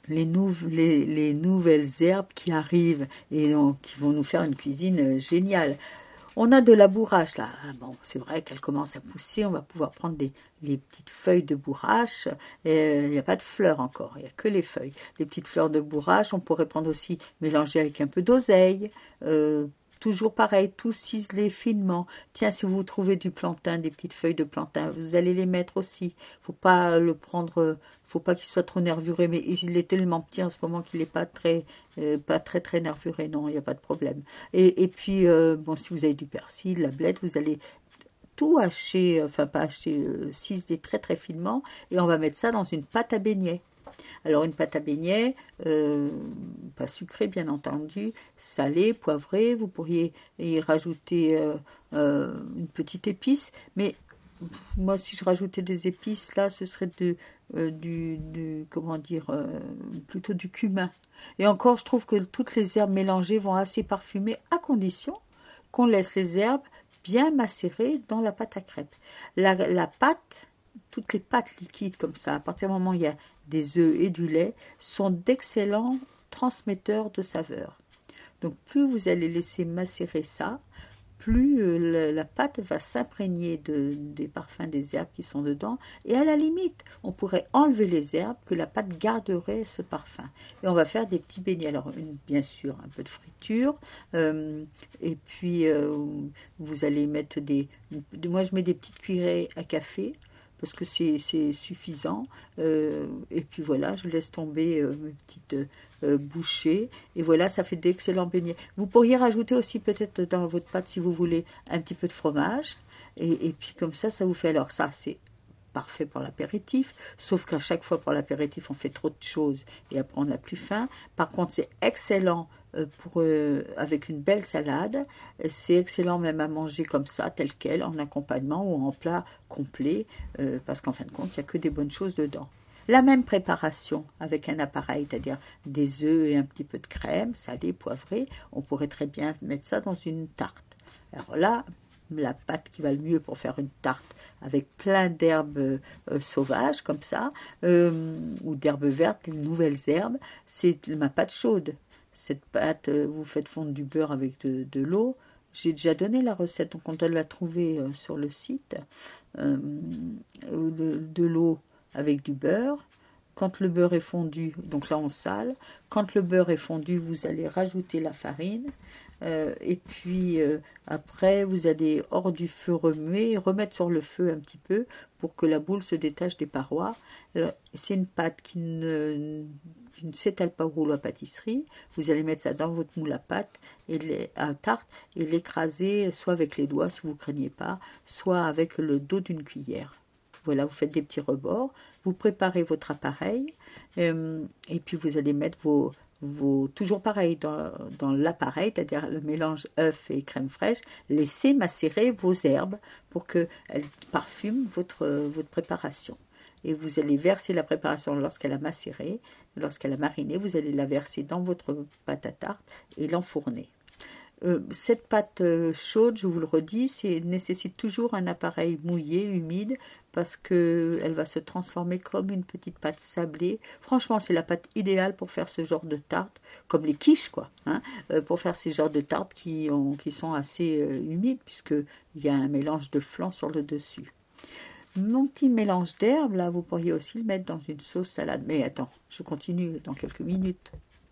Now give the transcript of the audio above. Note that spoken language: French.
les nouvelles herbes qui arrivent et donc, qui vont nous faire une cuisine géniale. On a de la bourrache là. Ah bon, c'est vrai qu'elle commence à pousser. On va pouvoir prendre les petites feuilles de bourrache. Il n'y a pas de fleurs encore. Il n'y a que les feuilles. Les petites fleurs de bourrache. On pourrait prendre aussi, mélanger avec un peu d'oseille. Toujours pareil, tout ciselé finement. Tiens, si vous trouvez du plantain, des petites feuilles de plantain, vous allez les mettre aussi. Faut pas le prendre, faut pas qu'il soit trop nervuré, mais il est tellement petit en ce moment qu'il n'est pas très nervuré. Non, il n'y a pas de problème. Et puis, bon, si vous avez du persil, la blette, vous allez tout hacher, enfin pas hacher, ciseler très très finement, et on va mettre ça dans une pâte à beignets. Alors une pâte à beignets, pas sucrée bien entendu, salée, poivrée, vous pourriez y rajouter une petite épice, mais moi si je rajoutais des épices là, ce serait comment dire, plutôt du cumin. Et encore, je trouve que toutes les herbes mélangées vont assez parfumer, à condition qu'on laisse les herbes bien macérées dans la pâte à crêpes. La pâte, toutes les pâtes liquides comme ça, à partir du moment où il y a des œufs et du lait, sont d'excellents transmetteurs de saveurs. Donc plus vous allez laisser macérer ça, plus la pâte va s'imprégner des parfums des herbes qui sont dedans. Et à la limite, on pourrait enlever les herbes, que la pâte garderait ce parfum. Et on va faire des petits beignets. Alors, bien sûr, un peu de friture. Et puis, vous allez mettre moi, je mets des petites cuillerées à café, parce que c'est suffisant. Et puis voilà, je laisse tomber mes petites bouchées. Et voilà, ça fait d'excellents beignets. Vous pourriez rajouter aussi peut-être dans votre pâte, si vous voulez, un petit peu de fromage. Et puis comme ça vous fait... Alors ça, c'est parfait pour l'apéritif, sauf qu'à chaque fois pour l'apéritif, on fait trop de choses et après on n'a plus faim. Par contre, c'est excellent avec une belle salade. C'est excellent même à manger comme ça, tel quel, en accompagnement ou en plat complet, parce qu'en fin de compte, il n'y a que des bonnes choses dedans. La même préparation avec un appareil, c'est-à-dire des œufs et un petit peu de crème, salée, poivrée, on pourrait très bien mettre ça dans une tarte. Alors là, la pâte qui va le mieux pour faire une tarte avec plein d'herbes sauvages comme ça, ou d'herbes vertes, les nouvelles herbes, c'est ma pâte chaude. Cette pâte, vous faites fondre du beurre avec de l'eau. J'ai déjà donné la recette, donc on doit la trouver sur le site. De l'eau avec du beurre. Quand le beurre est fondu, donc là on sale. Quand le beurre est fondu, vous allez rajouter la farine. Et puis après, vous allez hors du feu remuer, remettre sur le feu un petit peu pour que la boule se détache des parois. C'est une pâte qui ne s'étale pas au rouleau à pâtisserie. Vous allez mettre ça dans votre moule à pâte à tarte et l'écraser soit avec les doigts si vous ne craignez pas, soit avec le dos d'une cuillère. Voilà, vous faites des petits rebords, vous préparez votre appareil et puis vous allez mettre toujours pareil dans l'appareil, c'est-à-dire le mélange œuf et crème fraîche, laissez macérer vos herbes pour qu'elles parfument votre préparation. Et vous allez verser la préparation lorsqu'elle a macéré, lorsqu'elle a mariné, vous allez la verser dans votre pâte à tarte et l'enfourner. Cette pâte chaude, je vous le redis, nécessite toujours un appareil mouillé, humide, parce qu'elle va se transformer comme une petite pâte sablée. Franchement, c'est la pâte idéale pour faire ce genre de tarte, comme les quiches, quoi, hein, pour faire ces genres de tartes qui sont assez humides, puisqu'il y a un mélange de flan sur le dessus. Mon petit mélange d'herbes, là, vous pourriez aussi le mettre dans une sauce salade. Mais attends, je continue dans quelques minutes.